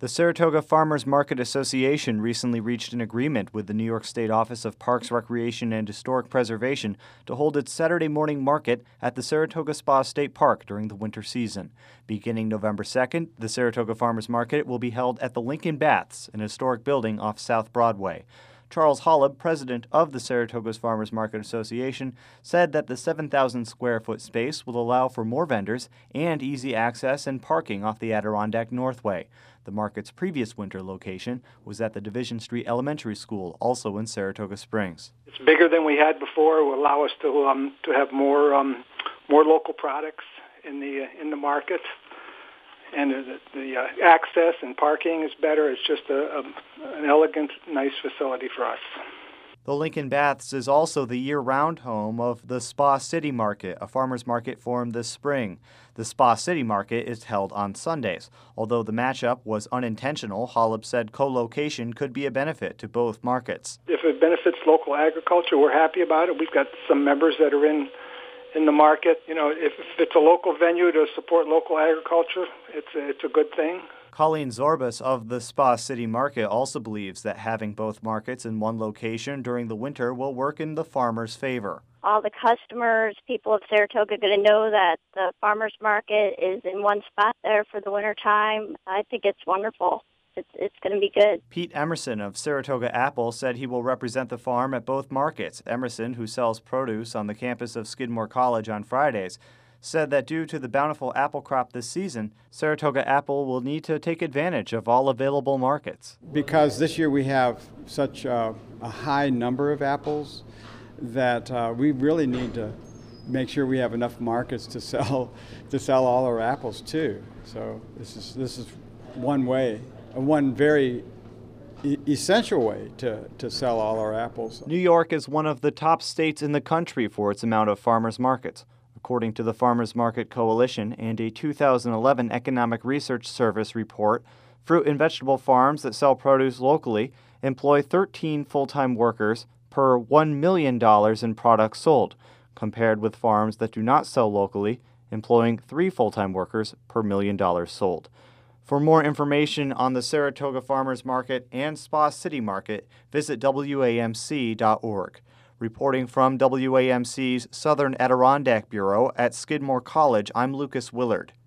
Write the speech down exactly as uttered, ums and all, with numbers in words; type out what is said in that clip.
The Saratoga Farmers Market Association recently reached an agreement with the New York State Office of Parks, Recreation, and Historic Preservation to hold its Saturday morning market at the Saratoga Spa State Park during the winter season. Beginning November second, the Saratoga Farmers Market will be held at the Lincoln Baths, an historic building off South Broadway. Charles Holub, president of the Saratoga Farmers Market Association, said that the seven thousand square foot space will allow for more vendors and easy access and parking off the Adirondack Northway. The market's previous winter location was at the Division Street Elementary School, also in Saratoga Springs. It's bigger than we had before. It will allow us to um, to have more um, more local products in the uh, in the market. And the, the uh, access and parking is better. It's just a, a, an elegant, nice facility for us. The Lincoln Baths is also the year-round home of the Spa City Market, a farmers market formed this spring. The Spa City Market is held on Sundays. Although the matchup was unintentional, Holub said co-location could be a benefit to both markets. If it benefits local agriculture, we're happy about it. We've got some members that are in in the market. You know, if, if it's a local venue to support local agriculture, it's a, it's a good thing. Colleen Zorbas of the Spa City Market also believes that having both markets in one location during the winter will work in the farmers' favor. All the customers, people of Saratoga, are going to know that the farmers market is in one spot there for the winter time. I think it's wonderful. It's, it's going to be good. Pete Emerson of Saratoga Apple said he will represent the farm at both markets. Emerson, who sells produce on the campus of Skidmore College on Fridays, said that due to the bountiful apple crop this season, Saratoga Apple will need to take advantage of all available markets. Because this year we have such a, a high number of apples that uh, we really need to make sure we have enough markets to sell to sell all our apples too. So this is this is one way. One very e- essential way to, to sell all our apples. New York is one of the top states in the country for its amount of farmers markets. According to the Farmers Market Coalition and a two thousand eleven Economic Research Service report, fruit and vegetable farms that sell produce locally employ thirteen full-time workers per one million dollars in products sold, compared with farms that do not sell locally, employing three full-time workers per million dollars sold. For more information on the Saratoga Farmers Market and Spa City Market, visit W A M C dot org. Reporting from W A M C's Southern Adirondack Bureau at Skidmore College, I'm Lucas Willard.